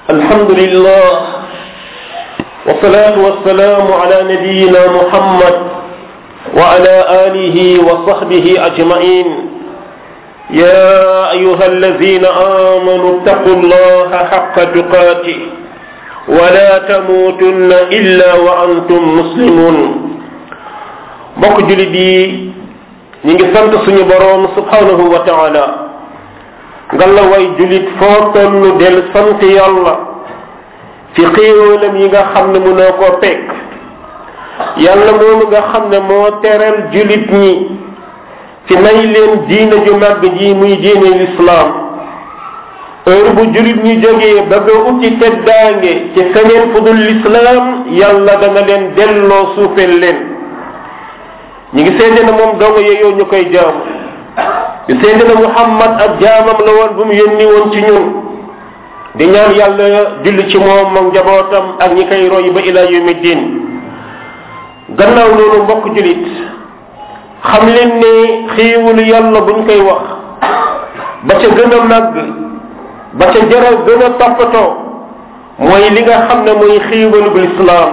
الحمد لله والصلاة والسلام على نبينا محمد وعلى آله وصحبه أجمعين يا أيها الذين آمنوا اتقوا الله حق تقاته ولا تموتن إلا وأنتم مسلمون mbokk julit yi ñi ngi sant suñu borom subhanahu wa ta'ala ngalla way julit foo tollu del sant yàlla ci xéewalam yi nga xam ne mënoo koo pekk yàlla moomu nga xam ne moo teral julit ñi ci may leen diina ju màgg ji muy diine l'islam heure bu julit ñi jógee bëgg a uti teddaange ci feneen fu dul l'islam yàlla dana leen delloo suufeel leen ñi ngi seede na moom dong yeyoo ñu koy jaam di seede na Muhammad ak jaamam la woon bu mu yónni woon ci ñun di ñaan yàlla julli ci moom ak njabootam ak ñi koy roy ba ila yawmi din gannaaw loolu mbokk julit xam leen ne xiiwulu yàlla buñ koy wax ba ca gën a màgg ba ca jara gën a toppatoo mooy li nga xam ne mooy xiiwalu lislaam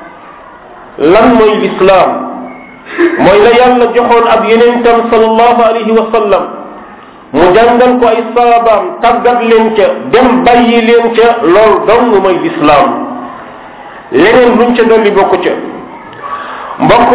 lan mooy lislaam mooy la yàlla joxoon ab yonentam sallallahu alayhi wa sallam mu jàngal ko ay saabaam tàggat leen ca dem bàyyi leen ca lool dong mooy lislaam leneen luñ ca dolli bokku ca mbokk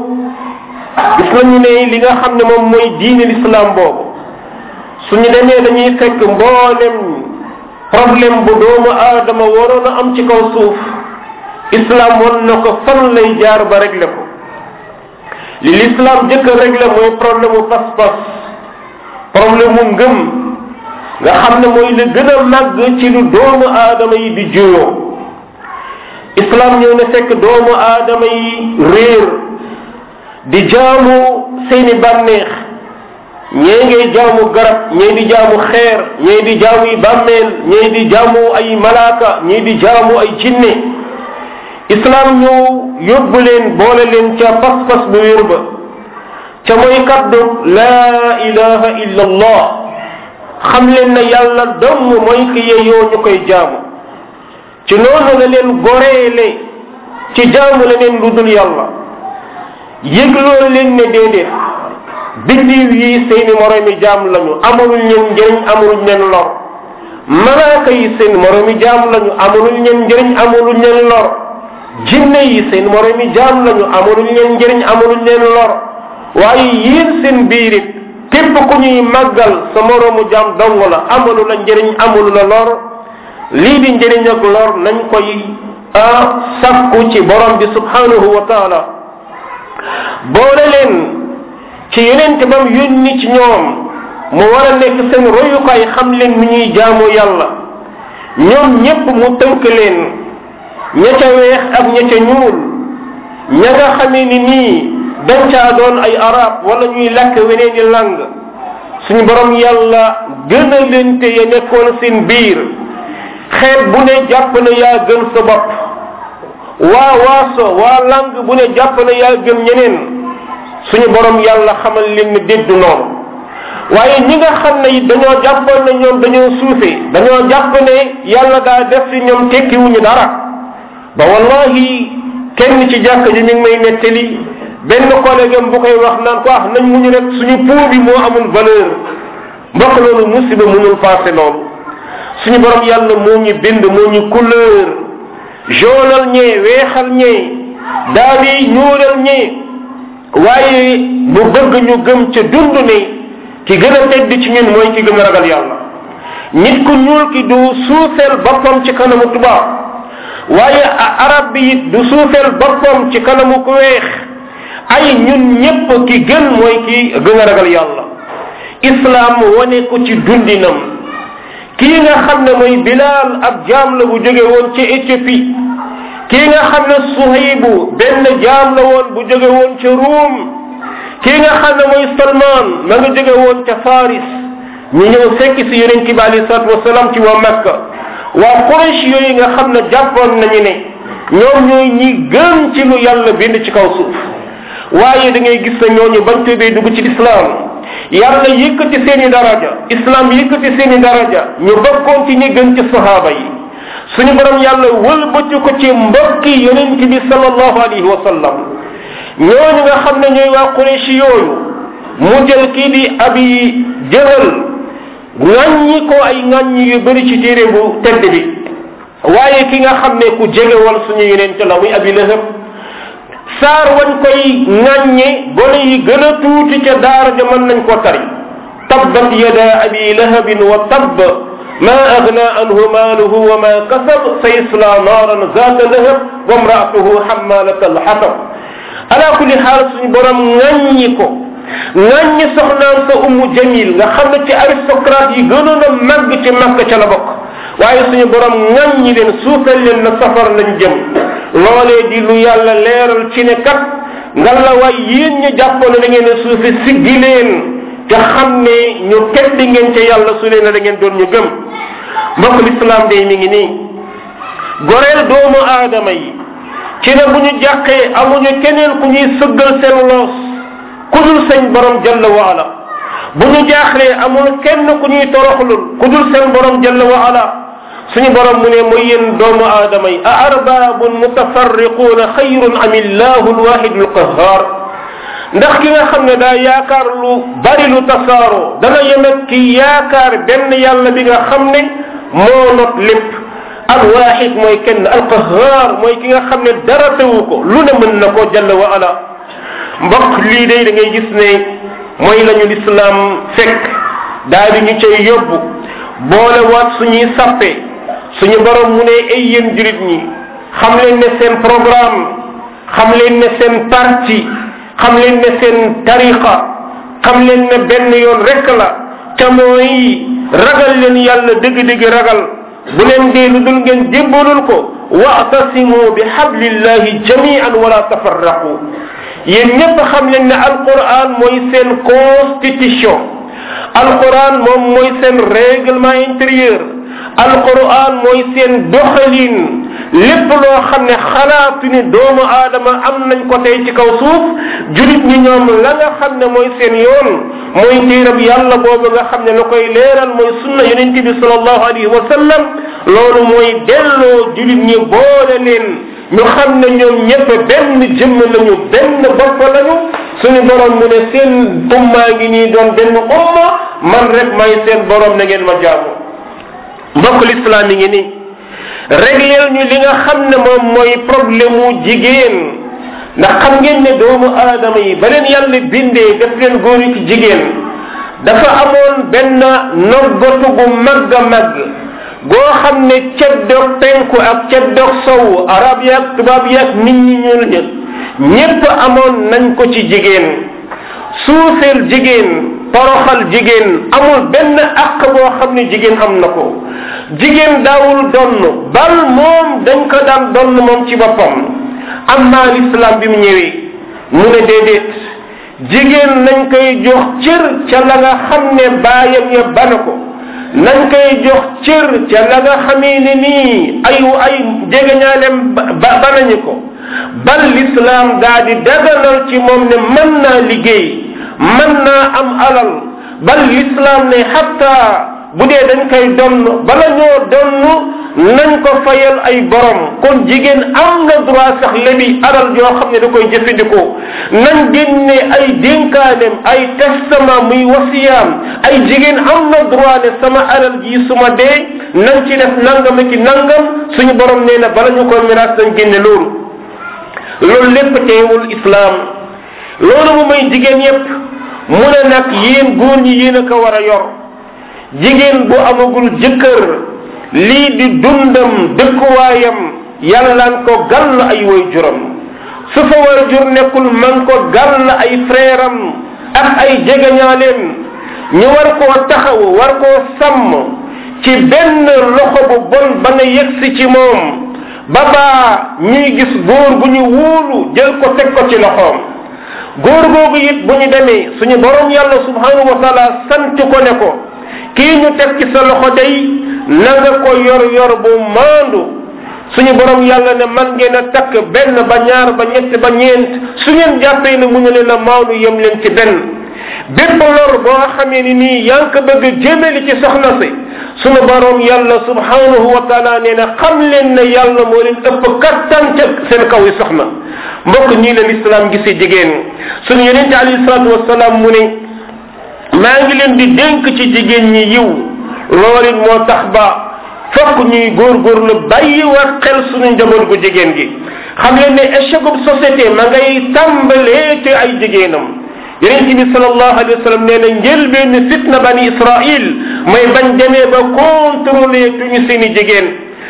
gis nañu ne li nga xam ne moom mooy diine lislaam boobu suñu demee dañuy fekk mboolem problème bu doomu aadama waroon a am ci kaw suuf islam won na ko fan lay jaar ba régler ko li l'islam jëkk a régler mooy problème mu pas-pas problème mu ngëm nga xam ne mooy la gën a màgg ci lu doomu aadama yi di juyoo islam ñëw na fekk doomu aadama yi réer di jaamu seeni bànneex ñee ngay jaamu garab ñee di jaamu xeer ñee di jaamu yi bàmmeel ñee di jaamu ay malaaka ñee di jaamu ay jinne islam ñëw yóbbu leen boole leen ca pas-pas bu wér ba ca mooy kaddu laa ilaha illa allah xam leen na yàlla dong mooy ki yeyoo ñu koy jaamu ci noonu la leen goreele ci jaamu la leen lu dul yàlla yëgloo leen ne déedéet biddiw yi seeni moroomi jaam lañu amuluñ leen njëriñ amuluñ leen lor malaaka yi seen moroomi jaam lañu amuluñ leen njëriñ amuluñ leen lor jinne yi seen moroomi jaam lañu amuluñ leen njëriñ amuluñ leen lor waaye yéen seen biir it képp ku ñuy màggal sa moroomu jaam dong la amalu la njëriñ amalu la lor lii di njëriñ ak lor nañ koy sakku ci borom bi subhanahu wa taala boole leen ci yonent bam yónni ci ñoom mu war a nekk seen royukaay xam leen mi ñuy jaamu yàlla ñoom ñépp mu tënk leen ña ca weex ak ña ca ñuul ña nga xamee ni nii dañ caa doon ay arab wala ñuy làkk weneen i lang suñu borom yàlla gën a leen te ya nekkoon seen biir xeet bu ne jàpp na yaa gën sa bopp waa waaso waa lang bu ne jàpp na yaa gën ñeneen suñu borom yàlla xamal leen ne déddu noonu waaye ñi nga xam ne it dañoo jàppoon ne ñoom dañoo suufe dañoo jàpp ne yàlla daa def ci ñoom tekkiwuñu dara ba wallahi kenn ci jàkk ji mi ngi may nettali benn collègue am bu koy wax naan ko nañ muñu rek suñu pou bi moo amul valeur mbokk loolu musiba mënul passé loolu suñu borom yàlla moo ñu bind moo ñu couleur jaunal ñee weexal ñee daal di ñuulal ñee waaye mu bëgg ñu gëm ca dund ne ki gën a tedd ci ñun mooy ki gën a ragal yàlla nit ku ñuul ki du suufeel boppam ci kanamu tubaab waaye arab bi it du suufeel boppam ci kanamu ku weex ay ñun ñépp ki gën mooy ki gën a ragal yàlla islam wane ko ci dundinam kii nga xam ne mooy Bilal ab jaam la bu jóge woon ci Éthiopie kii nga xam ne Suhaybu benn jaam la woon bu jóge woon ca Ruum kii nga xam ne mooy Salman ma nga jóge woon ca Faris ñu ñëw fekk si yonent bi alayhi salaatu wasalaam ci waa Makka waa Quraysh yooyu nga xam ne jàppoon nañu ne ñoom ñooy ñi gën ci lu yàlla bind ci kaw suuf waaye da ngay gis na ñooñu bañ tuubee dugg ci lislaam yàlla yëkkati seeni daraja islam yëkkati seeni daraja ñu bokkoon ci ñi gën ci sahaaba yi suñu borom yàlla wëlbati ko ci mbokki yonent bi sallallahu alayhi wa sallam ñooñu nga xam ne ñooy waa Quraysh yooyu mu jël kii di Abi Jahl ŋàññi ko ay ŋàññi yu bëri ci téere bu tedd bi waaye ki nga xam ne ku jege woon suñu yonent la muy Abi Lahab saar wañ koy ŋàññe gone yi gën a tuuti ca daara ja mën nañ ko tari tabbat yada abi lahabin wa tabb ma agna anhu maaluhu wa ma kasab sayasla naaran zaata lahab wa mraatuhu hammalata alxatab ala kulli xaal suñu borom ŋàññi ko ŋàññi soxnaan sa ummu jamil nga xam ne ci aristocrate yi gënoon a màgg ci Makka ca la bokk waaye suñu borom ŋàññi leen suufal leen na safar lañ jëm loolee di lu yàlla leeral ci ne kat ngalla waay yéen ñu jàppoon da ngeen a suufi siggi leen te xam ne ñu keddi ngeen ca yàlla su leen da ngeen doon ñu gëm mbokk lislaam day mi ngi nii goreel doomu aadama yi ci ne bu ñu jàqee amuñu keneen ku ñuy sëggal seen loos ku dul seen borom jalla wa ala bu ñu jaaxlee amul kenn ku ñuy toroxlul ku dul seen borom jalla wa ala suñu borom mu ne mooy yéen doomu aadama yi a arbabun mutafarriquuna xayrun am illahu alwahidu alqahar ndax ki nga xam ne daa yaakaar lu bari lu tasaaroo dana yem ak ki yaakaar benn yàlla bi nga xam ne moo not lépp alwahid mooy kenn alqahar mooy ki nga xam ne dara tewu ko lu ne mën na ko jalla wa ala mbokk lii day da ngay gis ne mooy lañu lislaam fekk daal di ñu cay yóbbu boole waat suñuy sappe suñu borom mu ne ay yéen jurit ñi xam leen ne seen programme xam leen ne seen parti xam leen ne seen tariqa xam leen ne benn yoon rek la ca mooy ragal leen yàlla dëgg-dëgg ragal bu leen dee lu dul ngeen jébbalul ko wa'tasimu bi hablillahi jami'an wala tafarraqu yéen ñëpp xam leen ne alquran mooy seen constitution alquran moom mooy seen règlement intérieur alquran mooy seen doxalin lépp loo xam ne xalaatu ni doomu aadama am nañ ko tey ci kaw suuf julit ñi ñoom la nga xam ne mooy seen yoon mooy téerab yàlla boobu nga xam ne la koy leeral mooy sunna yonente bi sallallahu alayhi wa sallam loolu mooy delloo julit ñi boole leen ñu xam ne ñoom ñëpp benn jëmm lañu benn bopp lañu suñu borom mu ne seen ummaa ngi nii doon benn umma man rek may seen borom na ngeen ma jaamu mbokk lislaam yi ngi nii régleel ñu li nga xam ne moom mooy problème mu jigéen ndax xam ngeen ne doomu aadama yi ba leen yàlla bindee def leen góor yi ci jigéen dafa amoon benn noggatu gu màgg a màgg goo xam ne ceddoog penku ak ceddoog sowu arab yaag tubaab yaag nit ñi ñuul ña ñépp amoon nañ ko ci jigéen suufeel jigéen toroxal jigéen amul benn àq boo xam ne jigéen am na ko jigéen daawul donn bal moom dañ ko daan donn moom ci boppam amma l'islam bi mu ñëwee mu ne déedéet jigéen nañ koy jox cër ca la nga xam ne baayam ya bana ko nañ koy jox cër ca la nga xamee ne nii ay jegeñaaleem banañu ko bal l'islam daa di daganal ci moom ne mën naa liggéey mën naa am alal bal l'islam ne hatta bu dee dañ koy donn bala ñoo donn nañ ko fayal ay borom kon jigéen am na droit sax lebi alal yoo xam ne da koy jëfandikoo nañ génne ay dénkaaneem ay testament muy wasiyaam ay jigéen am na droit ne sama alal ji suma dee nañ ci def nangam ki nangam suñu borom nee na bala ñu ko miraas nañ génne loolu lépp teewul islam loolu mu may jigéen yépp mu ne nag yéen góor ñi yéen a ko war a yor jigéen bu amagul jëkkër lii di dundam dëkkuwaayam yàllaan ko gàll ay waajuram su fa waajur nekkul man ko gàll ay frère am ak ay jegeñaaleem ñu war koo taxaw war koo sàmm ci benn loxo bu bon ba nga yegsi ci moom babaa ñuy gis góor bu ñu wóolu jël ko teg ko ci loxoom góor googu it bu ñu demee suñu borom yàlla subhanahu wa taala sant ko ne ko kii ñu teg ci sa loxo day na nga ko yor bu maandu suñu borom yàlla ne man ngeen a takk benn ba ñaar ba ñett ba ñeent su ngeen jàppee ne mu ñu leen a maandu yem leen ci benn bépp lor boo xamee ni nii yaa ngi ko bëgg jëmeli ci soxna si sunu borom yàlla subhanahu wa taala nee na xam leen ne yàlla moo leen ëpp kattan ca seen kaw yi soxna mbokk nii la lislaam gisee jigéen sunu yonente alayhi salatu wasalaam mu ne maa ngi leen di dénk ci jigéen ñi yiw loolu it moo tax ba fokk ñuy góorgóorlu bàyyi war xel suñu njaboot gu jigéen gi xam leen ne échec bu société ma ngay tàmbalee te ay jigéenam yonent bi sallallahu alayhi wa sallam nee na njëlbeen fitna bani israil mooy bañ demee ba contrôler tuñu seeni jigéen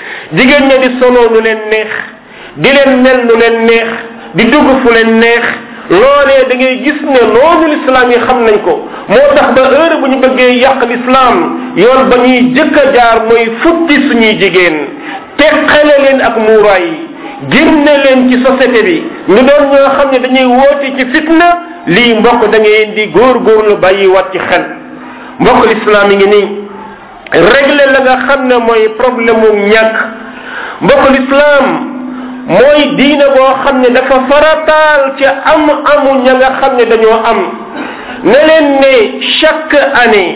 ña di solo lu leen neex di leen mel lu leen neex di dugg fu leen neex loolee da ngay gis ne noonu l'islam yi xam nañ ko moo tax ba heure bu ñu bëggee yàq l'islam yoon ba ñuy jëkk a jaar mooy futti suñuy jigéen teqale leen ak muuraay génne leen ci société bi ñu doon ñoo xam ne dañuy woote ci fitna lii mbokk da ngay di góorgóorlu bàyyi wat ci xel mbokk l'islam yi ngi nii régler la nga xam ne mooy problème mu ñàkk mbokk l'islam mooy diine boo xam ne dafa farataal ci amu ña nga xam ne dañoo am ne leen ne chaque année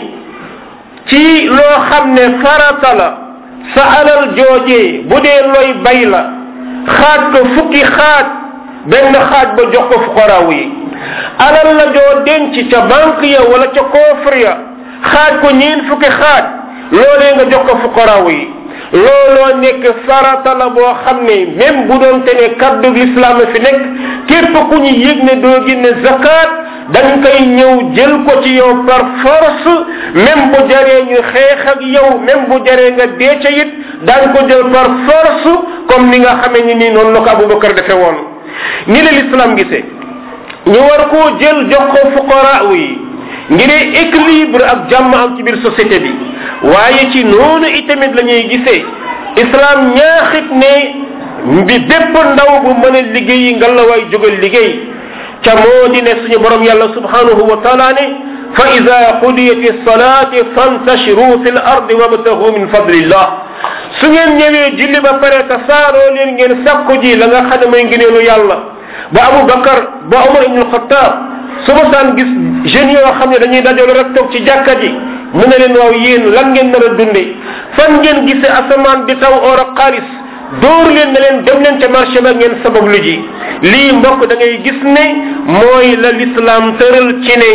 ci loo xam ne farata la sa alal joojee bu dee looy bay la xaaj ko fukki xaaj benn xaaj ba jox ko fuqaraaw yi alal la joo denc ca banque ya wala ca coffre ya xaaj ko ñeen fukki xaaj loolee nga jox ko fuqaraaw yi looloo nekk farata la boo xam ne même bu doon te ne kaddu l'islam fi nekk képp ku ñu yëg ne doo génne zakat dañ koy ñëw jël ko ci yow par force même bu jaree ñu xeex ak yow même bu jaree nga dee ca it daañ ko jël par force comme ni nga xamee ni nii noonu la ko Abubakar defe woon ni la l'islam gisee ñu war koo jël jox ko fuqara yi ngir équilibre ak jàmm am ci biir société bi waaye ci noonu itamit la ñuy gisee islam ñaaxit ne bi bépp ndaw bu mën a liggéeyi nga la waay jógal liggéey ca moo di ne suñu borom yàlla subhanahu wa taala ne fa ida qudiyat as-salati fantashiru fi l-ardi wabtahu min fadlillah su ngeen ñëwee julli ba pare tasaaroo leen ngeen sakku ji la nga xam ne mooy ngëneelu yàlla ba Abu Bakar ba Umar ibn al-Khattab su ma saan gis jeunes yoo xam ne dañuy dajale rek toog ci jàkka ji mu ne leen waaw yéen lan ngeen nar a dunde fan ngeen gisee asamaan di taw or ak xaalis dóor leen ne leen dem leen ca marché ba ngeen sabab lu ji lii mbokk da ngay gis ne mooy la l'islam tëral ci ne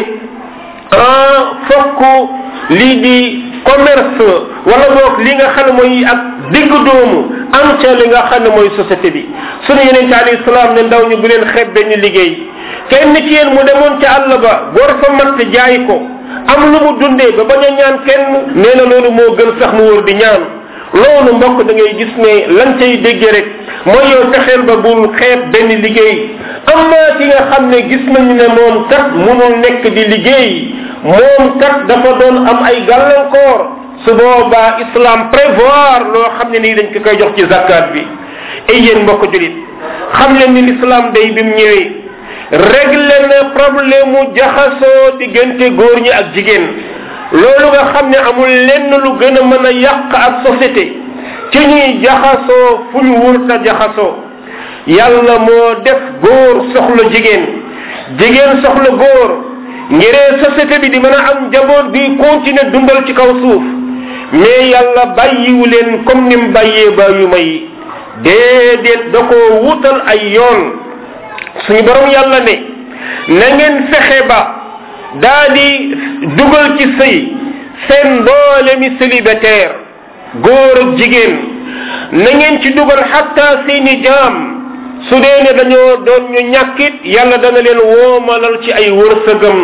fokk lii di commerce wala boog li nga xam ne mooy ak digg doomu am ca li nga xam ne mooy société bi sunu yeneen ci alayhi salaam ne ndaw ñu bu leen xeeb benn liggéey kenn ci yéen mu demoon ca àll ba bor fa matt jaay ko am lu mu dundee ba bañ a ñaan kenn nee na loolu moo gën sax mu wër di ñaan loolu mbokk da ngay gis ne lan cay déggee rek mooy yow fexeel ba bul xeeb benn liggéey am na ci nga xam ne gis nañu ne moom kat munul nekk di liggéey moom kat dafa doon am ay gàllankoor su boobaa islam prévoir loo xam ne nii dañ ko koy jox ci zakat bi ay yéen mbokk julit xam leen ni l'islam day bi mu ñëwee réglé na problème mu jaxasoo diggante góor ñi ak jigéen loolu nga xam ne amul lenn lu gën a mën a yàq ak société ci ñuy jaxasoo fu ñu wurta jaxasoo yàlla moo def góor soxla jigéen jigéen soxla góor ngiree société bi di mën a am njaboot bi continuer dundal ci kaw suuf mais yàlla bàyyiwu leen comme ni mu bàyyee bàyyu may déedéet da koo wutal ay yoon suñu borom yàlla ne na ngeen fexe ba daa di dugal ci sëy seen mboole mi célibataire góor ak jigéen na ngeen ci dugal xatta seeni jaam su dee ne dañoo doon ñu ñàkkit yàlla dana leen woomalal ci ay wërsëgam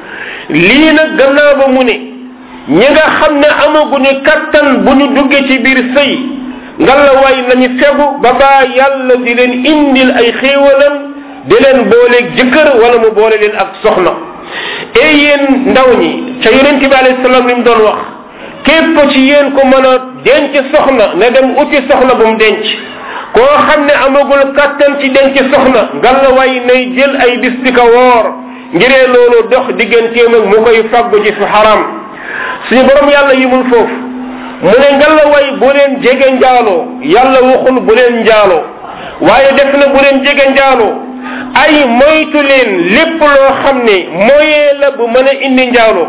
lii nag gannaaw ba mu ne ñi nga xam ne amaguñu kattan bu ñu duggee ci biir sëy ngalla waay nañu fegu ba baa yàlla di leen indil ay xéewalam di leen booleeg jëkkër wala mu boole leen ak soxna et yéen ndaw ñi ca yonent bi alayhi salaam li mu doon wax képp ci yéen ko mën a denc soxna ne dem uti soxna bu mu denc koo xam ne amagul kattan ci denc soxna ngalla waay nay jël ay bis di ko woor ngiree loolu dox digganteem ak mu koy faggu ci fu xaram suñu borom yàlla yimul foofu mu ne ngalla waay bu leen jege njaaloo yàlla waxul bu leen njaaloo waaye def na bu leen jege njaaloo ay moytu leen lépp loo xam ne moyen la bu mën a indi njaaloo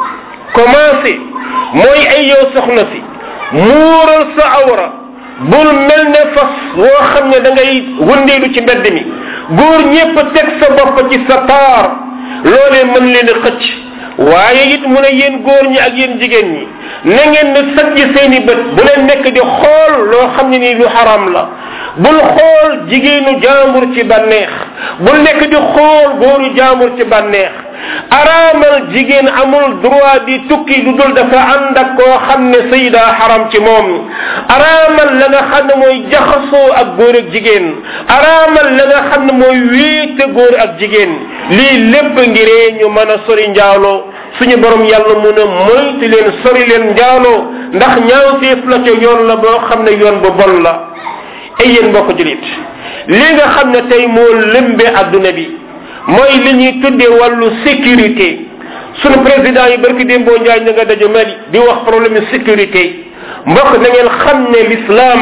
commencé mooy ay yow soxna si muural sa awra bul mel ne fas woo xam ne da ngay wëndeelu ci mbedd mi góor ñépp teg sa bopp ci sa taar loolee mën leen a xëcc waaye it mu ne yéen góor ñi ak yéen jigéen ñi na ngeen ne sajj seeni bët bu leen nekk di xool loo xam ne nii lu xaram la bul xool jigéenu jaambur ci bànneex bul nekk di xool góoru jaambur ci bànneex araamal jigéen amul droit di tukki lu dul dafa ànd ak koo xam ne sëy daa xaram ci moom araamal la nga xam ne mooy jaxasoo ak góor ak jigéen araamal la nga xam ne mooy wéete góor ak jigéen lii lépp ngiree ñu mën a sori njaaloo suñu borom yàlla mun a moytu leen sori leen njaaloo ndax ñaawteef la ca yoon la boo xam ne yoon bu bon la ay yéen mbokk julit li nga xam ne tey moo lëmbe adduna bi mooy li ñuy tuddee wàllu sécurité sunu président yi barki démboo njaay na nga daje Mali di wax problème sécurité mbokk na ngeen xam ne l'islam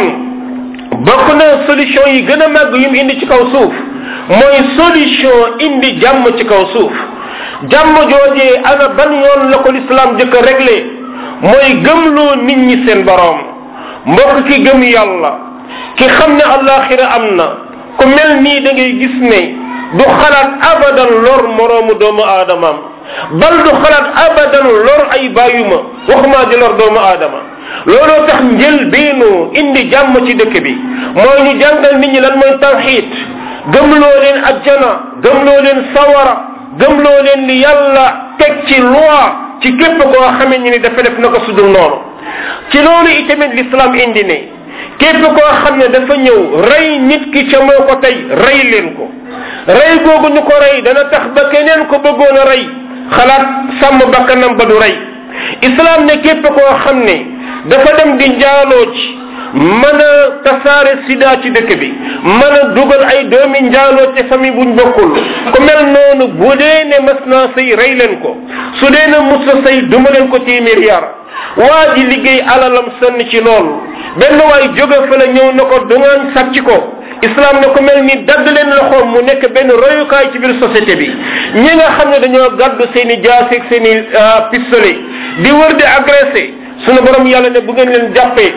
bokk na solution yi gën a màgg yu mu indi ci kaw suuf mooy solution indi jàmm ci kaw suuf jàmm joojee ana ban yoon la ko l'islam jëkk a réglé mooy gëmloo nit ñi seen boroom mbokk ki gëm yàlla ki xam ne allaxira am na ku mel nii da ngay gis ne du xalaat abadan lor moroomu doomu aadamaam bal du xalaat abadan lor ay bàyyuma waxumaa di lor doomu aadama looloo tax njël beenu indi jàmm ci dëkk bi mooy ñu jàngal nit ñi lan mooy tawxiid gëmloo leen ajjana gëmloo leen sawara gëmloo leen li yàlla teg ci loi ci képp koo xamee ni dafa def na ko sudul noonu ci loolu itamit l'islam indi ne képp koo xam ne dafa ñëw rey nit ki ca moo ko tey rey leen ko rey googu ñu ko rey dana tax ba keneen ko bëggoon a rey xalaat sàmm bakkanam ba du rey islam ne képp koo xam ne dafa dem di njaaloo ci mën a tasaare sida ci dëkk bi mën a dugal ay doomi njaaloo ci famille buñ bokkul ku mel noonu bu dee ne mas naa sëy rey leen ko su dee ne musa sëy duma leen ko téeméer yar waa ji liggéey alalam sànni ci loolu benn waay jóge fa la ñëw na ko dungaan sàcc ko islam ne ko mel ni dagg leen loxoom mu nekk benn royukaay ci biir société bi ñi nga xam ne dañoo gàddu seen i jaasi ak seen i pistolet di wër di agressé sunu borom yàlla ne bu ngeen leen jàppee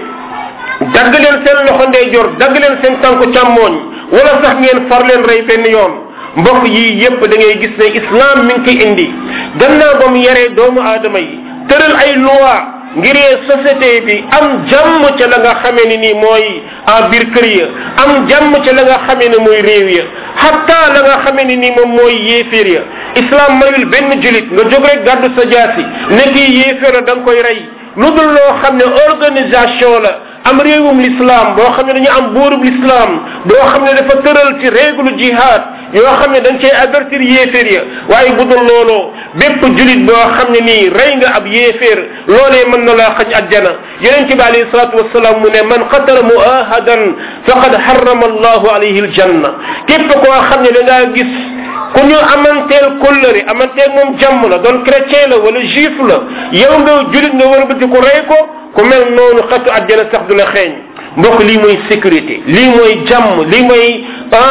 dagg leen seen loxo ndeyjoor dagg leen seen tànku càmmooñ wala sax ngeen far leen rey benn yoon mbokk yii yépp da ngay gis ne islam mi ngi koy indi gannaaw ba mu yaree doomu aadama yi tëral ay loi ngir société bi am jàmm ca la nga xamee ni nii mooy en biir kër ya am jàmm ca la nga xamee ne mooy réew ya hatta la nga xamee ni nii moom mooy yéeféer ya islam mayul benn julit nga jóg rek gàddu sa jaasi ne kii yéeféer la da nga koy rey lu dul loo xam ne organisation la am réewum l'islam boo xam ne dañu am buurub l'islam boo xam ne dafa tëral ci règle jihad yoo xam ne dañ cay avertir yéeféer ya waaye bu dul looloo bépp julit boo xam ne nii rey nga ab yéeféer loolee mën na laa xañ ajjana yonent bi alayhi salatu wasalaam mu ne man qatala muahadan faqad harrama allahu alayhi aljanna képp koo xam ne da ngaa gis ku ñu amanteel kóllëre amanteel moom jàmm la doon chrétien la wala juif la yow nga julit nga war a bëgg ko rey ko ku mel noonu xatu àjjana sax du la xeeñ mbokk lii mooy sécurité lii mooy jàmm lii mooy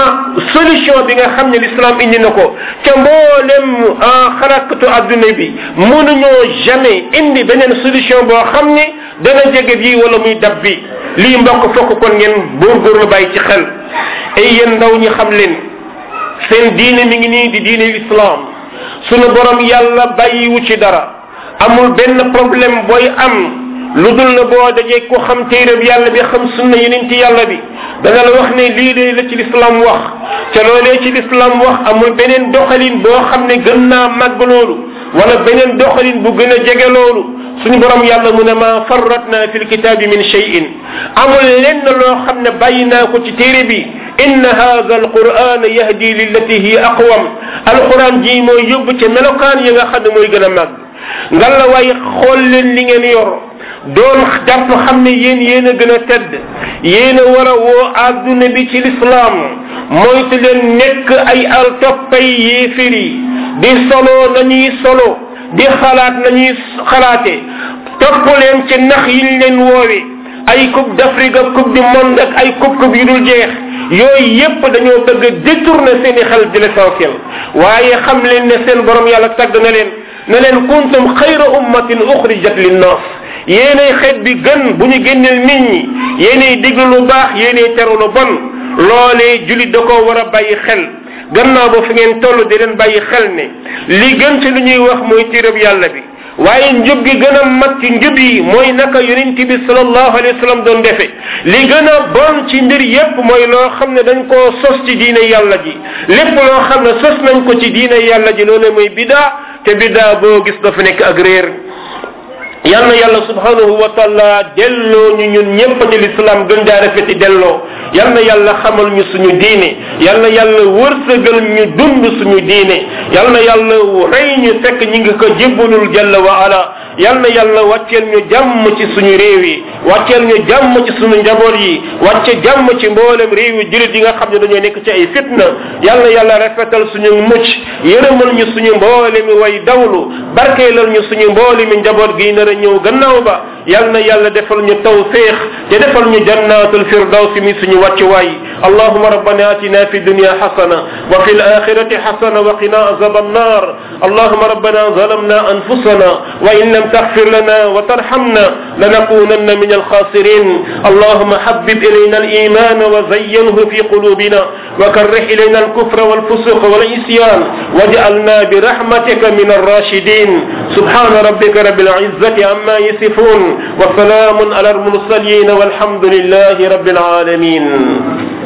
solution bi nga xam ne l'islam indi na ko ca mboolem xalaatkatu adduna bi mënuñoo jamais indi beneen solution boo xam ne dana jege bii wala muy dab bi lii mbokk fokk kon ngeen góorgóorlu bàyyi ci xel ay yéen ndaw ñi xam leen seen diine mi ngi nii di diine l'islam sunu borom yàlla bàyyiwu ci dara amul benn problème booy am lu dul na boo dajee ko xam téereb yàlla bi xam sunna yonenti yàlla bi dana la wax ne lii de la ci l'islam wax ca loolee ci l'islam wax amul beneen doxalin boo xam ne gën naa màgg loolu wala beneen doxalin bu gën a jege loolu suñu borom yàlla mu ne ma farratna fil kitaabi min shay'in amul lenn loo xam ne bàyyi naa ko ci téere bi inna hadha alquran yahdi lillati hiya aqwam alquran ji mooy yóbbu ca melokaan yi nga xam ne mooy gën a màgg ngal la waaye xool leen li ngeen yor doon jàpp xam ne yéen a gën a tedd yéen a war a woo adduna bi ci l'islam moytu leen nekk ay al toppay yéefir yi di solo nañuy solo di xalaat nañuy xalaate topp leen ci nax yiñ leen woowe ay coupe d'Afrique ak coupe du monde ak ay coupe yu dul jeex yooyu yépp dañoo bëgg a détourner seen i xel di l'essentiel waaye xam leen ne seen borom yàlla tagg na leen ne leen kuntum xayra ummatin uxrijat linnas yéenay xeet bi gën bu ñu génneel nit ñi yéenay diglu lu baax yéenay teru lu bon loolee julit da koo war a bàyyi xel gannaaw ba fi ngeen toll di leen bàyyi xel ne li gën ci lu ñuy wax mooy téereb yàlla bi waaye njub gi gën a mat ci njub yi mooy naka yonent bi sallallahu alayhi wa sallam doon defe li gën a bon ci mbir yépp mooy loo xam ne dañ koo sos ci diine yàlla ji lépp loo xam ne sos nañ ko ci diine yàlla ji loolu mooy bidaa te bidaa boo gis dafa nekk ak réer yal na yàlla subhanahu wa taala delloo ñu ñun ñépp ñu l'islam gën jaa rafeti delloo yal na yàlla xamal ñu suñu diine yal na yàlla wërsëgal ñu dund suñu diine yal na yàlla rey ñu fekk ñi ngi ko jébbalul jalla wa ala yal na yàlla wàcceel ñu jàmm ci suñu réew yi wàcceel ñu jàmm ci suñu njaboot yi wàcce jàmm ci mboolem réew yi jullit yi nga xam ne dañoo nekk ci ay fitna yal na yàlla rafetal suñu mucc yërëmal ñu suñu mboolemi way dawlu barkeelal ñu suñu mboolemi njaboot gi nar a ñëw gannaaw ba yal na yàlla defal ñu tawfiq te defal ñu jannatul firdawsi mi suñu wàccuwaay allahumma rabbana atina fi dunya hasana wa fil akhirati hasana wa qina azab an-nar allahumma rabbana zalamna anfusana wa in lam taghfir lana wa tarhamna lanakunanna min al-khasirin allahumma habbib ilayna al-iman wa zayyinhu fi qulubina wa karrih ilayna al-kufra wal-fusuq wal-isyan waj'alna bi rahmatika min ar-rashidin subhana rabbika rabbil izzati amma yasifun wa salamun ala al-mursalin walhamdulillahi rabbil alamin